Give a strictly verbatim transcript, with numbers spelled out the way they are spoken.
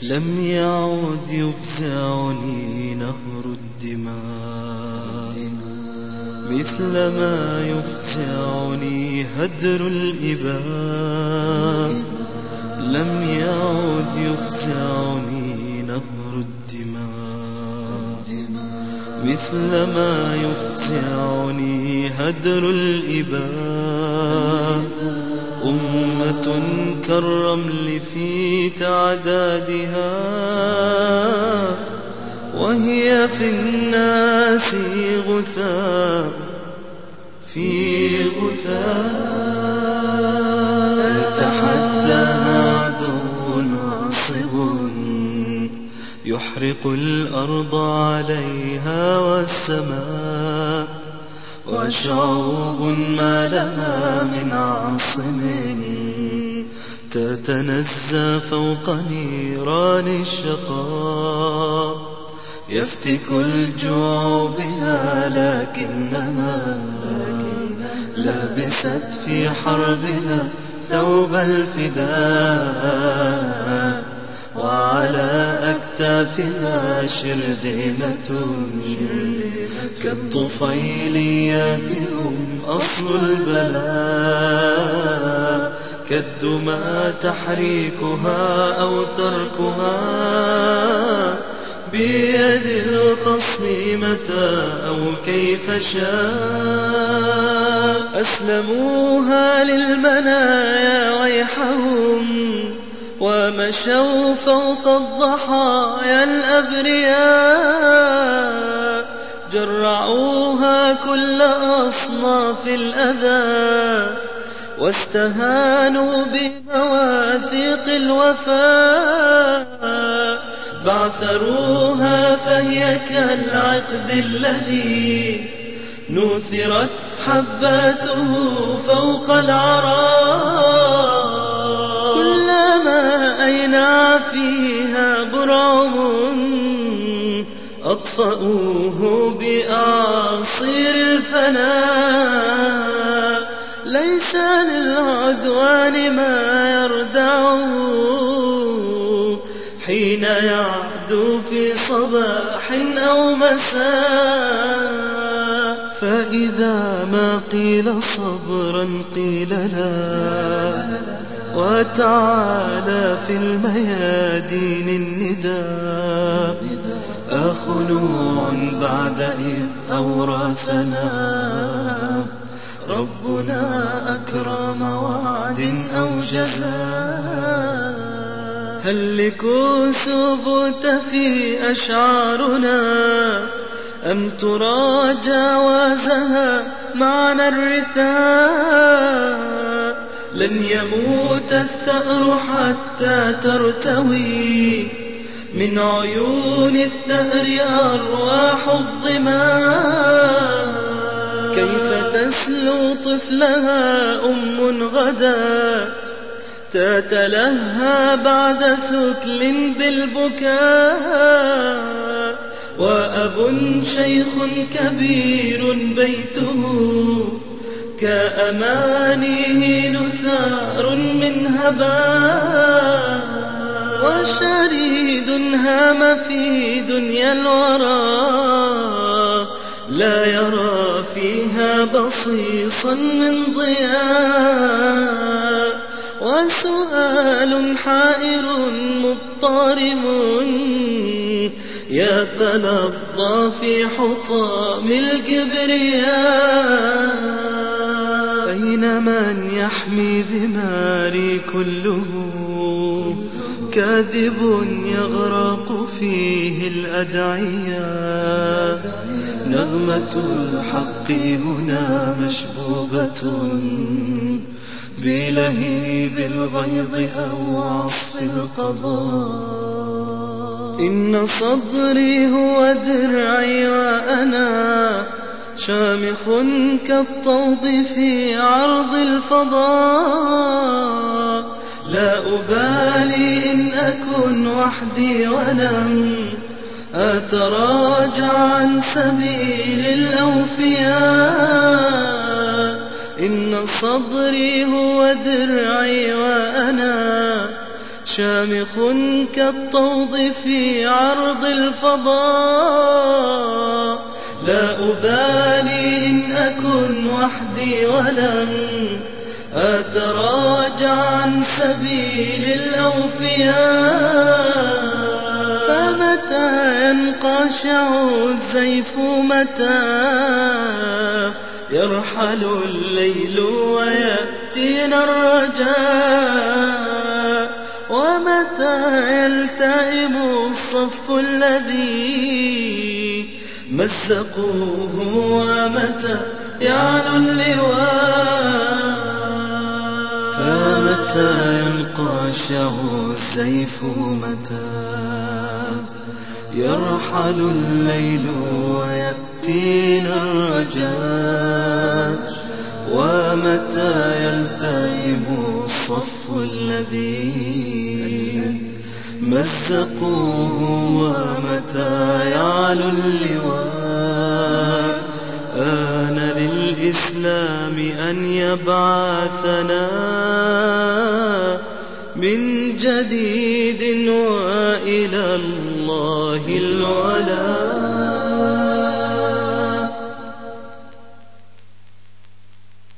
لم يعد يفزعني نهر الدماء مثلما يفزعني هدر الإباء. لم يعد يفزعني نهر الدماء مثلما يفزعني هدر الإباء. أمة كالرمل في تعدادها وهي في الناس غثاء في غثاء. يتحداها عدو ناصب يحرق الأرض عليها والسماء. وشعوب ما لها من عاصم تتنزى فوق نيران الشقاء. يفتك الجوع بها لكنها لبست في حربها ثوب الفداء. وعلى أكتافها شرذمة كالطفيليات هم أصل البلاء. كالدمى تحريكها أو تركها بيد الخصم متى أو كيف شاء. أسلموها للمنايا ويحهم ومشوا فوق الضحايا الأبرياء. جرعوها كل أصناف الأذى واستهانوا بمواثيق الوفاء. بعثروها فهي كالعقد الذي نثرت حباته فوق العراء. كلما أينع فيها برعم أطفأوه بأعاصير الفناء. ليس للعدوان ما يردعه حين يعدو في صباح أو مساء. فإذا ما قيل صبرا قيل لا. وتعالى في الميادين النداء. أخنوع بعد إذ أورثنا ربنا أكرم وعد أو جزاء. هل لكسوفت في أشعارنا أم ترى جاوزها معنى الرثاء. لن يموت الثأر حتى ترتوي من عيون الثأر أرواح الظماء. كيف تسلو طفلها أم غدات تتلهى بعد ثكل بالبكاء. وأب شيخ كبير بيته كأمانيه نثار من هباء. وشريد هام في دنيا الورى لا يرى فيها بصيصا من ضياء. وسؤال حائر مضطرم يتلظى في حطام الكبرياء. أين من يحمي ذماري كله كاذب يغرق فيه الأدعياء. نغمة الحق هنا مشبوبة بلهيب الغيظ أو عصف القضاء. إن صدري هو درعي وأنا شامخ كالطود في عرض الفضاء. لا أبالي إن أكن وحدي ولم أتراجع عن سبيل الأوفياء. إن صدري هو درعي وأنا شامخ كالطود في عرض الفضاء. لا أبالي إن أكن وحدي ولم أتراجع عن سبيل الأوفياء. فمتى ينقشع الزيف، متى يرحل الليل ويأتينا الرجاء، ومتى يلتئم الصف الذي مزقوه، ومتى يعلو اللواء. فمتى ينقشع السيف، متى يرحل الليل ويأتينا الرجاء، ومتى يلتئم الصف الذي مزقوه، ومتى يعلو اللواء. آن للإسلام أن يبعثنا من جديد، وإلى الله الولاء.